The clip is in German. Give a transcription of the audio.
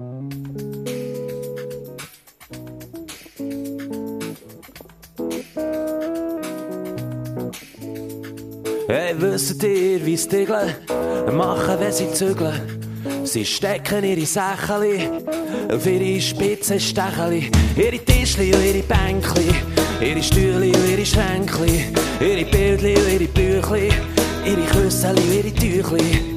Hey, wisst ihr, wie's Tigeln machen, wenn sie zügeln? Sie stecken ihre Sächeli auf ihre spitzen Stecheli, ihre Tischli und ihre Bänkli, ihre Stühli und ihre Schränkli, ihre Bildli und ihre Büchli, ihre Küsseli und ihre Tüchli.